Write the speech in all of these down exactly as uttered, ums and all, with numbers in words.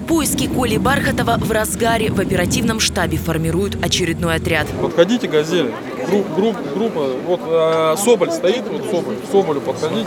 Поиски Коли Бархатова в разгаре. В оперативном штабе формируют очередной отряд. Подходите, «Газели». Групп, групп, группа. Вот э, Соболь стоит, вот Соболь. К Соболю подходите.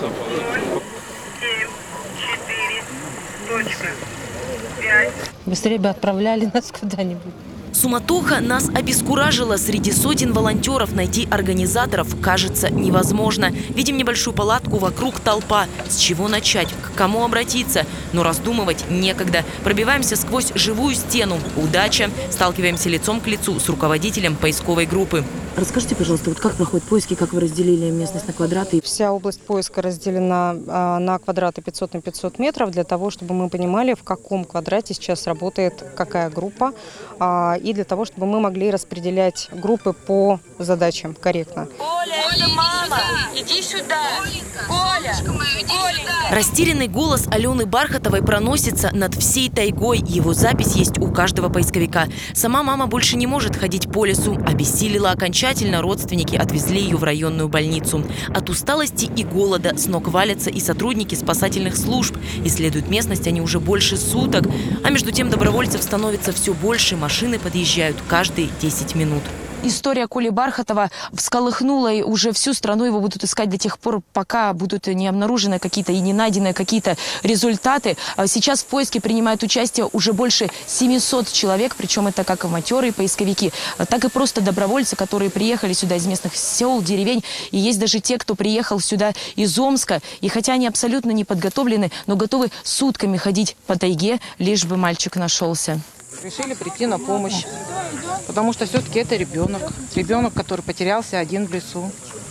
семь, четыре, точка, пять. Быстрее бы отправляли нас куда-нибудь. Суматоха нас обескуражила. Среди сотен волонтеров найти организаторов кажется невозможно. Видим небольшую палатку, вокруг толпа. С чего начать? К кому обратиться? Но раздумывать некогда. Пробиваемся сквозь живую стену. Удача. Сталкиваемся лицом к лицу с руководителем поисковой группы. Расскажите, пожалуйста, вот как проходят поиски, как вы разделили местность на квадраты? Вся область поиска разделена а, на квадраты пятьсот на пятьсот метров, для того, чтобы мы понимали, в каком квадрате сейчас работает какая группа, а, и для того, чтобы мы могли распределять группы по задачам корректно. Коля, это мама! Иди сюда! Коля! Коля! Растерянный голос Алены Бархатовой проносится над всей тайгой. Его запись есть у каждого поисковика. Сама мама больше не может ходить по лесу. Обессилила окончательно. Родственники отвезли ее в районную больницу. От усталости и голода с ног валятся и сотрудники спасательных служб. Исследуют местность они уже больше суток. А между тем добровольцев становится все больше. Машины подъезжают каждые десять минут. История Коли Бархатова всколыхнула, и уже всю страну его будут искать до тех пор, пока будут не обнаружены какие-то и не найдены какие-то результаты. Сейчас в поиске принимают участие уже больше семисот человек, причем это как матерые поисковики, так и просто добровольцы, которые приехали сюда из местных сел, деревень. И есть даже те, кто приехал сюда из Омска. И хотя они абсолютно не подготовлены, но готовы сутками ходить по тайге, лишь бы мальчик нашелся. Решили прийти на помощь, потому что все-таки это ребенок. Ребенок, который потерялся один в лесу.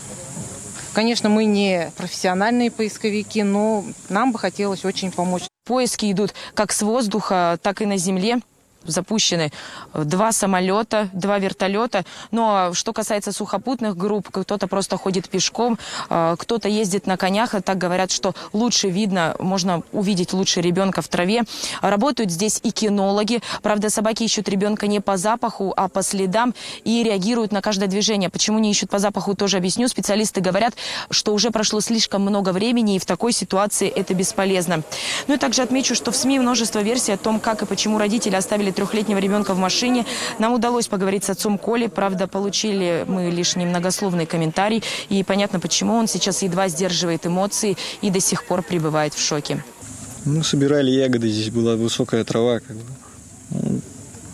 Конечно, мы не профессиональные поисковики, но нам бы хотелось очень помочь. Поиски идут как с воздуха, так и на земле. Запущены два самолета, два вертолета. Но что касается сухопутных групп, кто-то просто ходит пешком, кто-то ездит на конях. И так говорят, что лучше видно, можно увидеть лучше ребенка в траве. Работают здесь и кинологи. Правда, собаки ищут ребенка не по запаху, а по следам и реагируют на каждое движение. Почему не ищут по запаху, тоже объясню. Специалисты говорят, что уже прошло слишком много времени, и в такой ситуации это бесполезно. Ну и также отмечу, что в СМИ множество версий о том, как и почему родители оставили трехлетнего ребенка в машине. Нам удалось поговорить с отцом Коли. Правда, получили мы лишь немногословный комментарий. И понятно, почему он сейчас едва сдерживает эмоции и до сих пор пребывает в шоке. Мы собирали ягоды, здесь была высокая трава. Как бы.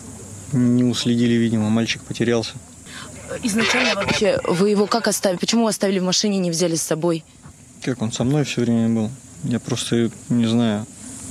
Не уследили, видимо, мальчик потерялся. Изначально вообще вы его как оставили? Почему оставили в машине и не взяли с собой? Как он со мной все время был? Я просто не знаю.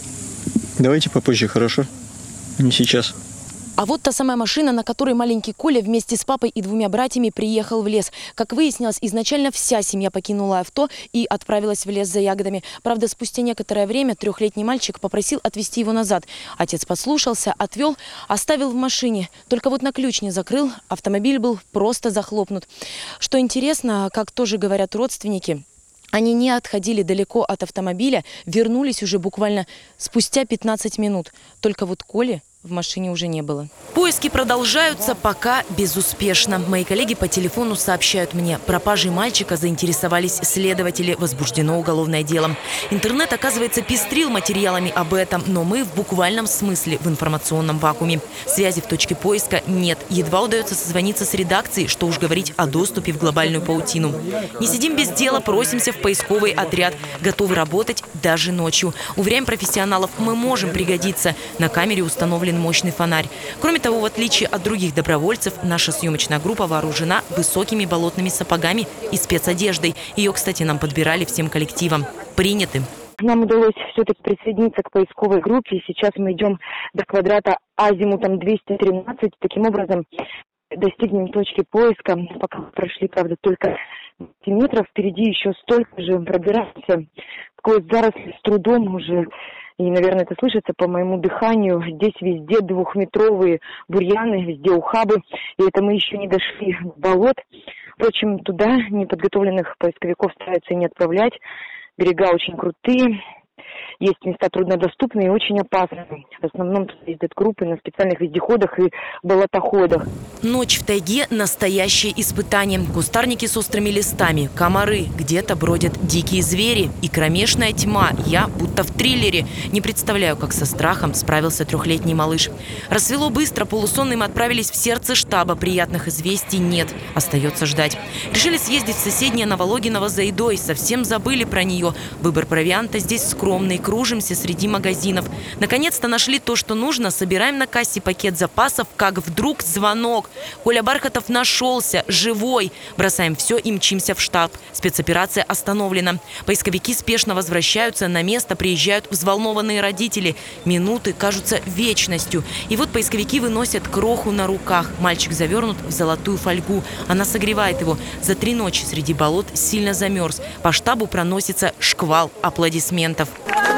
Давайте попозже, хорошо? Не сейчас. А вот та самая машина, на которой маленький Коля вместе с папой и двумя братьями приехал в лес. Как выяснилось, изначально вся семья покинула авто и отправилась в лес за ягодами. Правда, спустя некоторое время трехлетний мальчик попросил отвезти его назад. Отец послушался, отвел, оставил в машине. Только вот на ключ не закрыл, автомобиль был просто захлопнут. Что интересно, как тоже говорят родственники, они не отходили далеко от автомобиля, вернулись уже буквально спустя пятнадцать минут. Только вот Коли в машине уже не было. Поиски продолжаются, пока безуспешно. Мои коллеги по телефону сообщают мне, пропажей мальчика заинтересовались следователи, возбуждено уголовное дело. Интернет, оказывается, пестрил материалами об этом, но мы в буквальном смысле в информационном вакууме. Связи в точке поиска нет. Едва удается созвониться с редакцией, что уж говорить о доступе в глобальную паутину. Не сидим без дела, просимся в поисковый отряд. Готовы работать даже ночью. Уверяем профессионалов, мы можем пригодиться. На камере установлен мощный фонарь. Кроме того, в отличие от других добровольцев, наша съемочная группа вооружена высокими болотными сапогами и спецодеждой. Ее, кстати, нам подбирали всем коллективом. Приняты. Нам удалось все-таки присоединиться к поисковой группе. И сейчас мы идем до квадрата азимутом двести тринадцать. Таким образом, достигнем точки поиска. Пока прошли, правда, только метров. Впереди еще столько же. Пробираемся сквозь заросли с трудом уже. И, наверное, это слышится по моему дыханию. Здесь везде двухметровые бурьяны, везде ухабы. И это мы еще не дошли до болот. Впрочем, туда неподготовленных поисковиков стараются не отправлять. Берега очень крутые. есть места труднодоступные и очень опасные. В основном тут ездят группы на специальных вездеходах и болотоходах. Ночь в тайге – настоящее испытание. Кустарники с острыми листами, комары, где-то бродят дикие звери и кромешная тьма. Я будто в триллере. Не представляю, как со страхом справился трехлетний малыш. Рассвело быстро, полусонные мы отправились в сердце штаба. Приятных известий нет. Остается ждать. Решили съездить в соседнее Новологиново за едой. Совсем забыли про нее. Выбор провианта здесь скромный. Кружимся среди магазинов. Наконец-то нашли то, что нужно. Собираем на кассе пакет запасов, как вдруг звонок. Коля Бархатов нашелся, живой. Бросаем все и мчимся в штаб. Спецоперация остановлена. Поисковики спешно возвращаются. На место приезжают взволнованные родители. Минуты кажутся вечностью. И вот поисковики выносят кроху на руках. Мальчик завернут в золотую фольгу. Она согревает его. За три ночи среди болот сильно замерз. По штабу проносится шквал аплодисментов.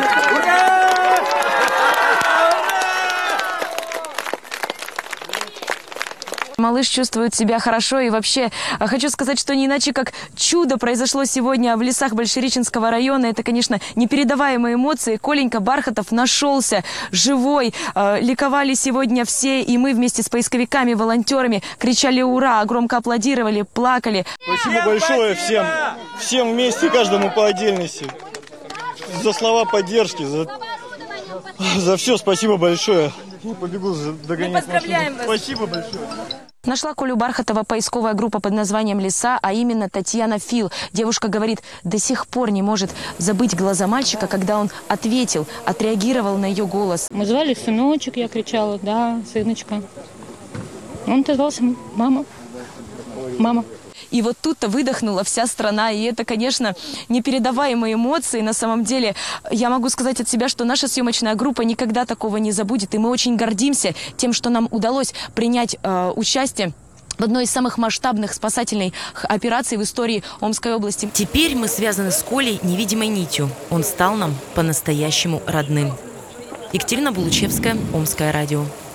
Малыш чувствует себя хорошо. И вообще, хочу сказать, что не иначе как чудо произошло сегодня в лесах Большереченского района. Это, конечно, непередаваемые эмоции. Коленька Бархатов нашелся живой. Ликовали сегодня все. И мы вместе с поисковиками, волонтерами кричали «Ура!», громко аплодировали, плакали. Спасибо большое всем, всем вместе, каждому по отдельности. За слова поддержки, за, за все спасибо большое. Я побегу догонять машину. Спасибо большое. Нашла Колю Бархатова поисковая группа под названием «Леса», а именно Татьяна Фил. Девушка говорит, до сих пор не может забыть глаза мальчика, когда он ответил, отреагировал на ее голос. Мы звали сыночек, я кричала, да, сыночка. Он отозвался, мама, мама. И вот тут-то выдохнула вся страна. И это, конечно, непередаваемые эмоции. На самом деле, я могу сказать от себя, что наша съемочная группа никогда такого не забудет. И мы очень гордимся тем, что нам удалось принять э, участие в одной из самых масштабных спасательных операций в истории Омской области. Теперь мы связаны с Колей невидимой нитью. Он стал нам по-настоящему родным. Екатерина Булучевская, Омское радио.